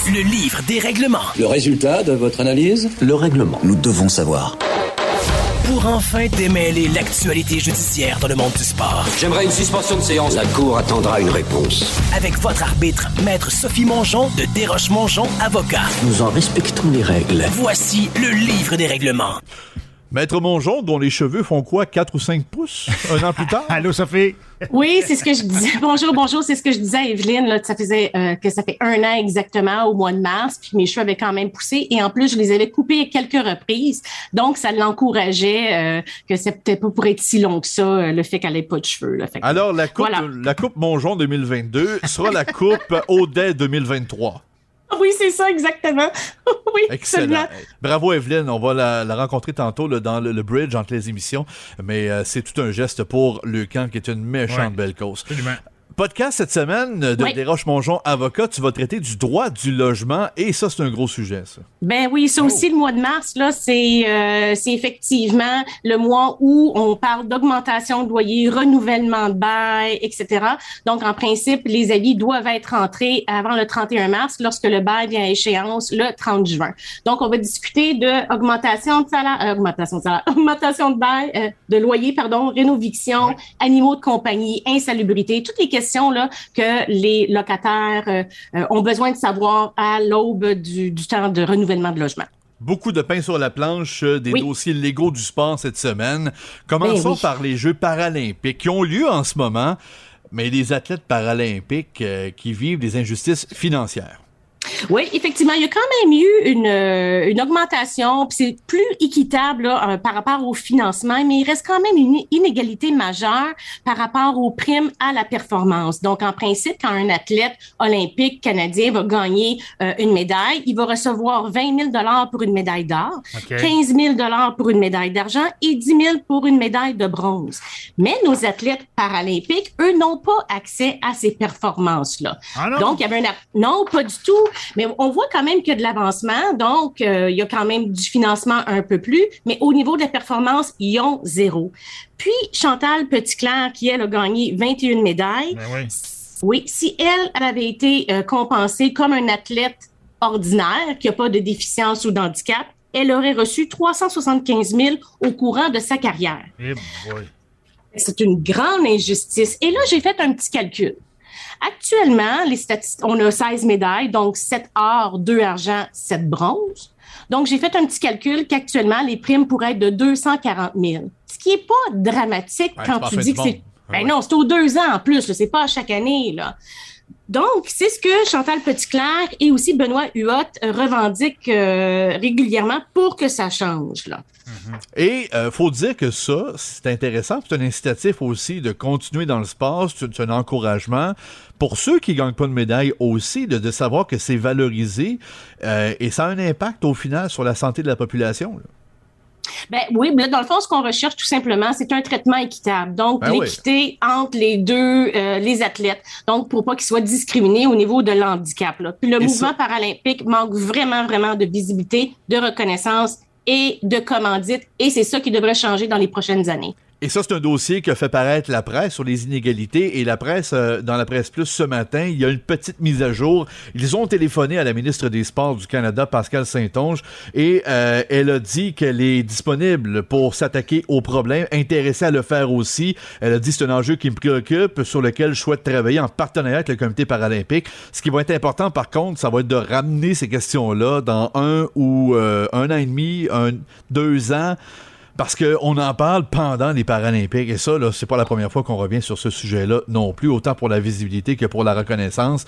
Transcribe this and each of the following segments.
Le livre des règlements. Le résultat de votre analyse? Le règlement. Nous devons savoir. Pour enfin démêler l'actualité judiciaire dans le monde du sport. J'aimerais une suspension de séance. La Cour attendra une réponse. Avec votre arbitre, Maître Sophie Mongeon de Desroches-Mongeon, avocat. Nous en respectons les règles. Voici le livre des règlements. Maître Mongeon, dont les cheveux font quoi, 4 ou 5 pouces, un an plus tard? Allô, Sophie? Oui, c'est ce que je disais. Bonjour, c'est ce que je disais à Evelyne, là, que ça fait un an exactement au mois de mars, puis mes cheveux avaient quand même poussé, et en plus, je les avais coupés à quelques reprises, donc ça l'encourageait que c'est peut-être pas pour être si long que ça, le fait qu'elle ait pas de cheveux. Là. Alors, la coupe, voilà. La coupe Mongeon 2022 sera la coupe Audet 2023. Oui, c'est ça, exactement. Oui, excellent. Bravo, Evelyne. On va la rencontrer tantôt là, dans le bridge entre les émissions. Mais c'est tout un geste pour le camp qui est une méchante belle cause. Absolument. Podcast cette semaine de Desroches-Mongeon, avocat. Tu vas traiter du droit du logement et ça, c'est un gros sujet, ça. Ben oui, ça aussi, le mois de mars, là, c'est effectivement le mois où on parle d'augmentation de loyer, renouvellement de bail, etc. Donc, en principe, les avis doivent être entrés avant le 31 mars lorsque le bail vient à échéance le 30 juin. Donc, on va discuter de augmentation de bail, de loyer, rénoviction, animaux de compagnie, insalubrité, toutes les questions là que les locataires ont besoin de savoir à l'aube du temps de renouvellement de logement. Beaucoup de pain sur la planche, des dossiers légaux du sport cette semaine. Commençons par les Jeux paralympiques qui ont lieu en ce moment, mais les athlètes paralympiques qui vivent des injustices financières. Oui, effectivement, il y a quand même eu une augmentation, puis c'est plus équitable là, par rapport au financement, mais il reste quand même une inégalité majeure par rapport aux primes à la performance. Donc, en principe, quand un athlète olympique canadien va gagner une médaille, il va recevoir 20 000 $ pour une médaille d'or, 15 000 $ pour une médaille d'argent et 10 000 $ pour une médaille de bronze. Mais nos athlètes paralympiques, eux, n'ont pas accès à ces performances-là. Ah non? Donc, il y avait non, pas du tout. Mais on voit quand même qu'il y a de l'avancement, donc il y a quand même du financement un peu plus, mais au niveau de la performance, ils ont 0. Puis Chantal Petitclerc, qui elle a gagné 21 médailles, oui, si elle avait été compensée comme un athlète ordinaire, qui n'a pas de déficience ou d'handicap, elle aurait reçu 375 000 au courant de sa carrière. C'est une grande injustice. Et là, j'ai fait un petit calcul. Actuellement, on a 16 médailles, donc 7 or, 2 argent, 7 bronze. Donc, j'ai fait un petit calcul qu'actuellement, les primes pourraient être de 240 000. Ce qui n'est pas dramatique quand tu dis que c'est... non, c'est aux 2 ans en plus, là, c'est pas à chaque année, là. Donc, c'est ce que Chantal Petitclerc et aussi Benoît Huot revendiquent régulièrement pour que ça change, là. Et faut dire que ça, c'est intéressant, c'est un incitatif aussi de continuer dans le sport, c'est un encouragement pour ceux qui gagnent pas de médaille aussi, de savoir que c'est valorisé et ça a un impact au final sur la santé de la population, là. Ben oui, là, dans le fond, ce qu'on recherche tout simplement, c'est un traitement équitable. Donc, l'équité entre les deux, les athlètes. Donc, pour pas qu'ils soient discriminés au niveau de l'handicap, là. Puis le mouvement paralympique manque vraiment de visibilité, de reconnaissance et de commandite. Et c'est ça qui devrait changer dans les prochaines années. Et ça, c'est un dossier que fait paraître la presse sur les inégalités. Et la presse, dans la Presse Plus ce matin, il y a une petite mise à jour. Ils ont téléphoné à la ministre des Sports du Canada, Pascale Saint-Onge, et elle a dit qu'elle est disponible pour s'attaquer au problème, intéressée à le faire aussi. Elle a dit que c'est un enjeu qui me préoccupe, sur lequel je souhaite travailler en partenariat avec le Comité paralympique. Ce qui va être important, par contre, ça va être de ramener ces questions-là dans 1 an et demi, 2 ans, parce qu'on en parle pendant les Paralympiques. Et ça, là, c'est pas la première fois qu'on revient sur ce sujet-là non plus, autant pour la visibilité que pour la reconnaissance.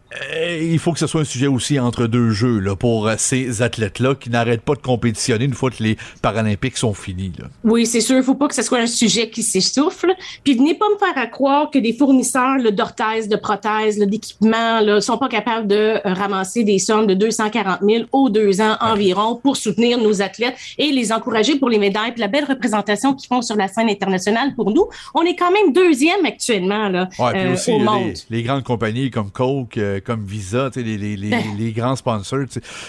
Il faut que ce soit un sujet aussi entre deux jeux là, pour ces athlètes-là qui n'arrêtent pas de compétitionner une fois que les Paralympiques sont finis. Là. Oui, c'est sûr. Il ne faut pas que ce soit un sujet qui s'essouffle. Puis venez pas me faire croire que des fournisseurs d'orthèses, de prothèses, d'équipements ne sont pas capables de ramasser des sommes de 240 000 aux 2 ans environ pour soutenir nos athlètes et les encourager pour les médailles et la belle représentation qu'ils font sur la scène internationale pour nous. On est quand même 2e actuellement là, puis aussi, au monde. Les grandes compagnies comme Coke comme Visa, les grands sponsors,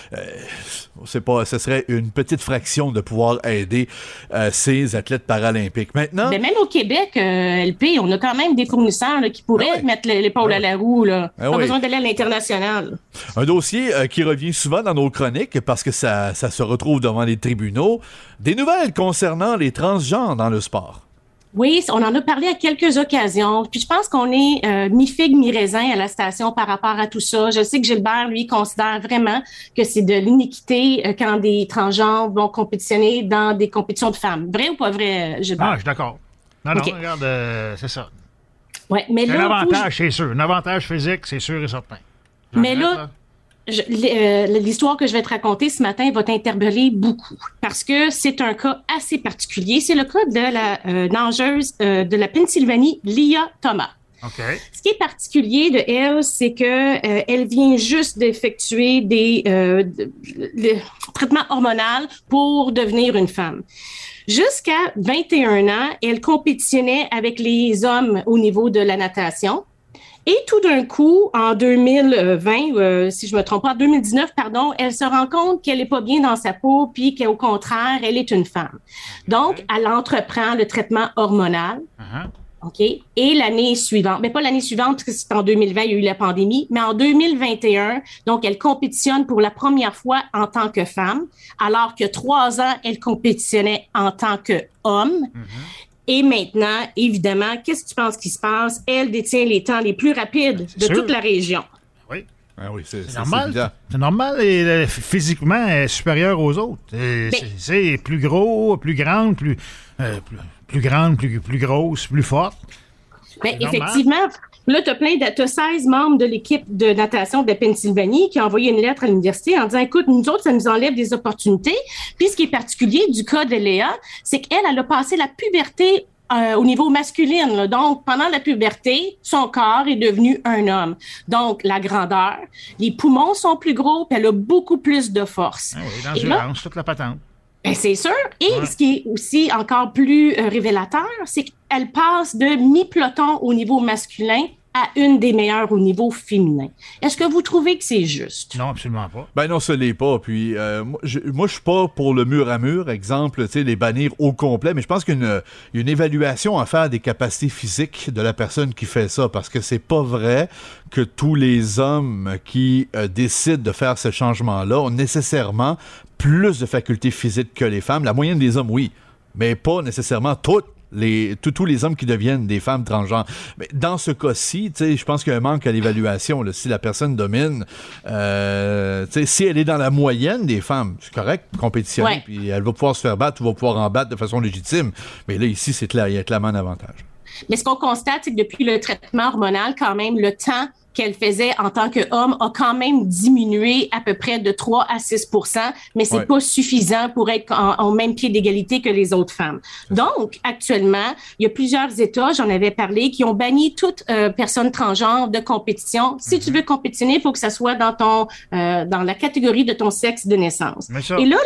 ce serait une petite fraction de pouvoir aider ces athlètes paralympiques. Maintenant... Ben, même au Québec, LP, on a quand même des fournisseurs là, qui pourraient mettre l'épaule à la roue. Là. Pas besoin d'aller à l'international. Un dossier qui revient souvent dans nos chroniques parce que ça se retrouve devant les tribunaux. Des nouvelles concernant les transgenres dans le sport. Oui, on en a parlé à quelques occasions. Puis je pense qu'on est mi-figue, mi-raisin à la station par rapport à tout ça. Je sais que Gilbert, lui, considère vraiment que c'est de l'iniquité quand des transgenres vont compétitionner dans des compétitions de femmes. Vrai ou pas vrai, Gilbert? Ah, je suis d'accord. Non, regarde, c'est ça. Ouais, mais c'est là, un avantage, c'est sûr. Un avantage physique, c'est sûr et certain. Mais là, l'histoire que je vais te raconter ce matin va t'interpeller beaucoup parce que c'est un cas assez particulier. C'est le cas de la nageuse de la Pennsylvanie, Lia Thomas. Okay. Ce qui est particulier de elle, c'est que elle vient juste d'effectuer le traitement hormonal pour devenir une femme. Jusqu'à 21 ans, elle compétitionnait avec les hommes au niveau de la natation. Et tout d'un coup, en 2020, si je me trompe pas, en 2019, pardon, elle se rend compte qu'elle est pas bien dans sa peau, puis qu'au contraire, elle est une femme. Donc, elle entreprend le traitement hormonal. OK? Et l'année suivante, mais pas l'année suivante, parce que c'est en 2020, il y a eu la pandémie, mais en 2021, donc, elle compétitionne pour la première fois en tant que femme, alors que 3 ans, elle compétitionnait en tant qu'homme. Et maintenant, évidemment, qu'est-ce que tu penses qui se passe? Elle détient les temps les plus rapides de toute la région. Oui. Ah oui, c'est normal. C'est normal et physiquement, elle est supérieure aux autres. C'est plus gros, plus grande, plus grosse, plus forte. Ben, effectivement. Là, tu as 16 membres de l'équipe de natation de la Pennsylvanie qui ont envoyé une lettre à l'université en disant, écoute, nous autres, ça nous enlève des opportunités. Puis, ce qui est particulier du cas de Léa, c'est qu'elle, elle a passé la puberté au niveau masculin. Là. Donc, pendant la puberté, son corps est devenu un homme. Donc, la grandeur, les poumons sont plus gros, puis elle a beaucoup plus de force. Ah oui, l'endurance, toute la patente. Ben, c'est sûr. Et ce qui est aussi encore plus révélateur, c'est qu'elle passe de mi-peloton au niveau masculin à une des meilleures au niveau féminin. Est-ce que vous trouvez que c'est juste? Non, absolument pas. Ben non, ce l'est pas. Puis moi, je suis pas pour le mur à mur, exemple, tu sais, les bannir au complet, mais je pense qu'il y a une évaluation à faire des capacités physiques de la personne qui fait ça, parce que c'est pas vrai que tous les hommes qui décident de faire ce changement-là ont nécessairement plus de facultés physiques que les femmes. La moyenne des hommes, oui, mais pas nécessairement toutes. Tous les hommes qui deviennent des femmes transgenres. Mais dans ce cas-ci, je pense qu'il y a un manque à l'évaluation. Là. Si la personne domine, si elle est dans la moyenne des femmes, c'est correct, compétitionner, puis elle va pouvoir se faire battre ou va pouvoir en battre de façon légitime. Mais là, ici, il y a clairement un avantage. Mais ce qu'on constate, c'est que depuis le traitement hormonal, quand même, le temps qu'elle faisait en tant qu'homme a quand même diminué à peu près de 3 à 6 %, mais c'est pas suffisant pour être en même pied d'égalité que les autres femmes. Donc, actuellement, il y a plusieurs États, j'en avais parlé, qui ont banni toute personne transgenre de compétition. Si tu veux compétitionner, il faut que ça soit dans la catégorie de ton sexe de naissance. Et là,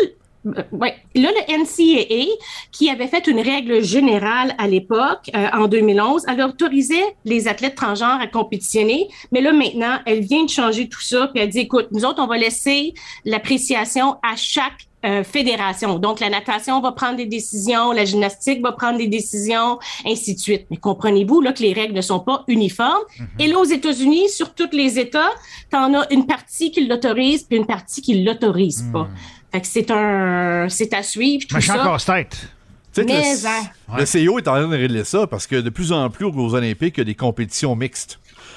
le NCAA, qui avait fait une règle générale à l'époque, en 2011, elle autorisait les athlètes transgenres à compétitionner, mais là, maintenant, elle vient de changer tout ça, puis elle dit, écoute, nous autres, on va laisser l'appréciation à chaque fédération. Donc, la natation va prendre des décisions, la gymnastique va prendre des décisions, ainsi de suite. Mais comprenez-vous là que les règles ne sont pas uniformes. Et là, aux États-Unis, sur tous les États, t'en as une partie qui l'autorise, puis une partie qui l'autorise pas. Fait que c'est à suivre, tout ça. Casse-tête. Le CIO est en train de régler ça parce que de plus en plus aux Olympiques, il y a des compétitions mixtes.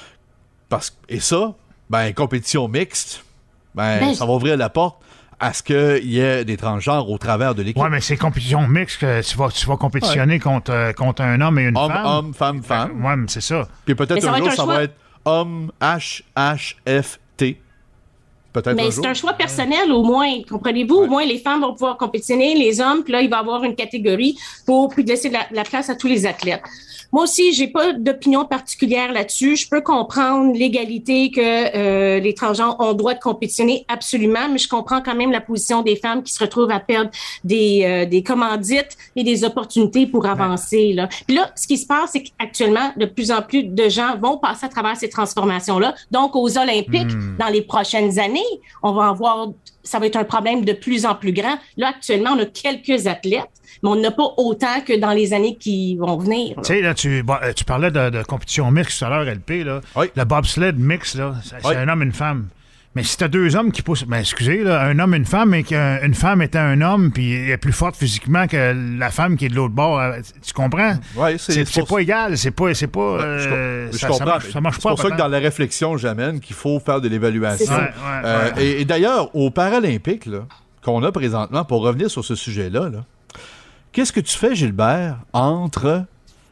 Et ça, compétition mixte, ça va ouvrir la porte à ce qu'il y ait des transgenres au travers de l'équipe. Oui, mais c'est compétition mixte, tu vas compétitionner contre un homme et une femme. Homme, femme. Oui, mais c'est ça. Puis peut-être un jour, ça va être homme, HHFT. peut-être Mais un c'est jour. un choix personnel, au moins. Comprenez-vous? Au moins, les femmes vont pouvoir compétitionner, les hommes, puis là, il va y avoir une catégorie pour laisser la place à tous les athlètes. Moi aussi, j'ai pas d'opinion particulière là-dessus. Je peux comprendre l'égalité que les transgenres ont le droit de compétitionner, absolument, mais je comprends quand même la position des femmes qui se retrouvent à perdre des commandites et des opportunités pour avancer. Là. Puis là, ce qui se passe, c'est qu'actuellement, de plus en plus de gens vont passer à travers ces transformations-là. Donc, aux Olympiques, dans les prochaines années, on va en voir, ça va être un problème de plus en plus grand. Là, actuellement, on a quelques athlètes, mais on n'a pas autant que dans les années qui vont venir. Tu sais, là, tu parlais de compétition mixte tout à l'heure, LP, là. Oui. Le bobsled mix, là, c'est un homme et une femme. Mais si t'as deux hommes qui poussent... Ben, excusez, là, un homme et une femme, et qu'une femme étant un homme, puis elle est plus forte physiquement que la femme qui est de l'autre bord, tu comprends? Oui, C'est pas égal, c'est pas... je comprends. Ça marche pas. C'est pour ça que dans la réflexion, j'amène qu'il faut faire de l'évaluation. Ouais. Et d'ailleurs, aux Paralympiques, là, qu'on a présentement, pour revenir sur ce sujet-là, là, qu'est-ce que tu fais, Gilbert, entre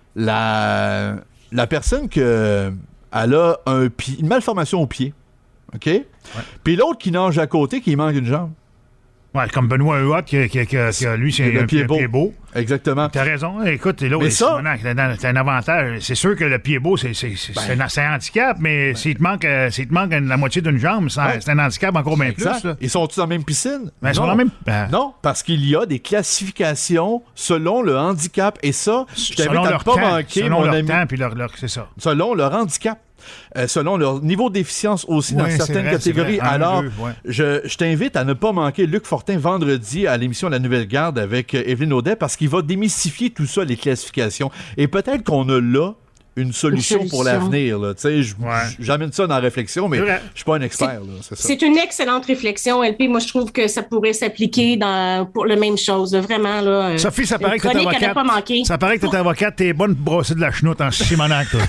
la personne que elle a une malformation au pied, OK? Puis l'autre qui nage à côté, qui manque une jambe. Ouais, comme Benoît Huot, qui lui, c'est un pied beau. Exactement. T'as raison. Écoute, là, t'as un avantage. C'est sûr que le pied beau, c'est un handicap, mais s'il te manque la moitié d'une jambe, c'est un handicap encore bien plus. Là. Ils sont-ils dans la même piscine? Ben, ils sont dans la même... Non, parce qu'il y a des classifications selon le handicap. Et ça, je t'invite à ne pas manquer, mon ami. Temps, puis c'est ça. Selon leur handicap. Selon leur niveau de déficience aussi dans certaines catégories. Alors, je t'invite à ne pas manquer Luc Fortin vendredi à l'émission La Nouvelle Garde avec Evelyne Audet parce qu'il va démystifier tout ça, les classifications. Et peut-être qu'on a là une solution pour l'avenir. J'amène ça dans la réflexion, mais je suis pas un expert. C'est une excellente réflexion, LP. Moi, je trouve que ça pourrait s'appliquer pour la même chose. Vraiment, là. Sophie, ça paraît que t'es avocate. Ça paraît que t'es avocate. T'es bonne pour brosser de la chenoute en Simonac, toi.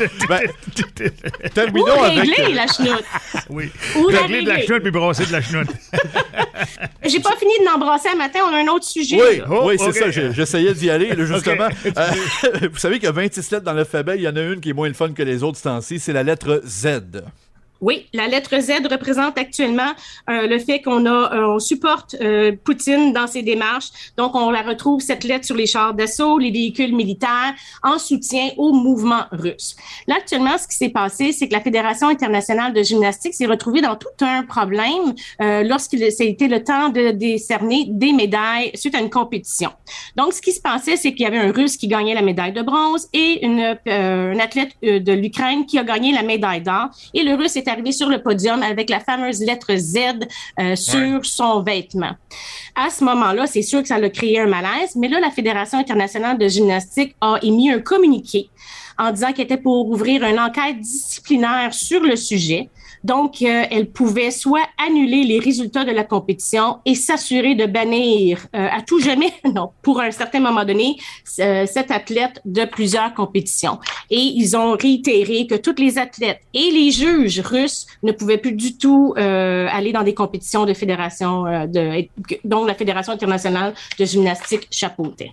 Terminons avec... régler la chenoute. Oui. Régler de la chenoute puis brosser de la chenoute. J'ai pas fini de l'embrasser un matin. On a un autre sujet. Oui, c'est ça. J'essayais d'y aller, là, justement. Vous savez qu'il y a 26 lettres dans l'alphabet. Il y en a une qui est moins le fun que les autres ce temps-ci, c'est la lettre Z. Oui, la lettre Z représente actuellement le fait on supporte Poutine dans ses démarches. Donc, on la retrouve, cette lettre, sur les chars d'assaut, les véhicules militaires, en soutien au mouvement russe. Là, actuellement, ce qui s'est passé, c'est que la Fédération internationale de gymnastique s'est retrouvée dans tout un problème lorsqu'il a été le temps de décerner des médailles suite à une compétition. Donc, ce qui se passait, c'est qu'il y avait un Russe qui gagnait la médaille de bronze et un athlète de l'Ukraine qui a gagné la médaille d'or. Et le Russe est arrivé sur le podium avec la fameuse lettre Z sur son vêtement. À ce moment-là, c'est sûr que ça a créé un malaise, mais là, la Fédération internationale de gymnastique a émis un communiqué en disant qu'elle était pour ouvrir une enquête disciplinaire sur le sujet. Donc, elle pouvait soit annuler les résultats de la compétition et s'assurer de bannir à tout jamais, pour un certain moment donné, cet athlète de plusieurs compétitions. Et ils ont réitéré que tous les athlètes et les juges russes ne pouvaient plus du tout aller dans des compétitions de fédération, dont la Fédération internationale de gymnastique chapeautait.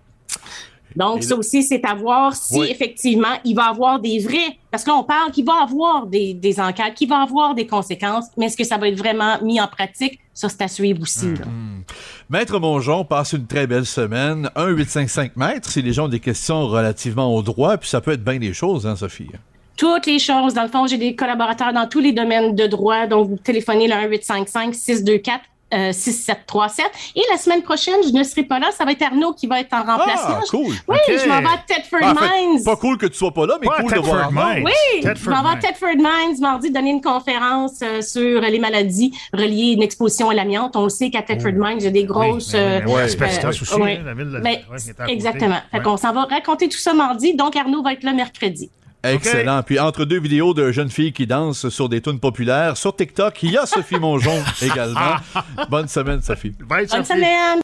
Donc, ça aussi, c'est à voir si, effectivement, il va y avoir des vrais... Parce que là, on parle qu'il va y avoir des enquêtes, qu'il va y avoir des conséquences, mais est-ce que ça va être vraiment mis en pratique? Ça, c'est à suivre aussi. Là. Maître Mongeon passe une très belle semaine. 1-855 Maître, si les gens ont des questions relativement au droit, puis ça peut être bien des choses, hein, Sophie? Toutes les choses. Dans le fond, j'ai des collaborateurs dans tous les domaines de droit. Donc, vous téléphonez le 1-855-624 6737. Et la semaine prochaine, je ne serai pas là. Ça va être Arnaud qui va être en remplacement. Ah, cool. Oui, je m'en vais à Thetford Mines. Pas cool que tu sois pas là, mais cool de voir Arnaud. Oui, je m'en vais à Thetford Mines mardi donner une conférence sur les maladies reliées à une exposition à l'amiante. On le sait qu'à Thetford Mines, il y a des grosses... asbestos aussi, la ville de... Exactement. Fait qu'on s'en va raconter tout ça mardi. Donc, Arnaud va être là mercredi. Excellent. Puis entre deux vidéos de jeunes filles qui dansent sur des tunes populaires, sur TikTok, il y a Sophie Mongeon également. Bonne semaine, Sophie. Bonne semaine.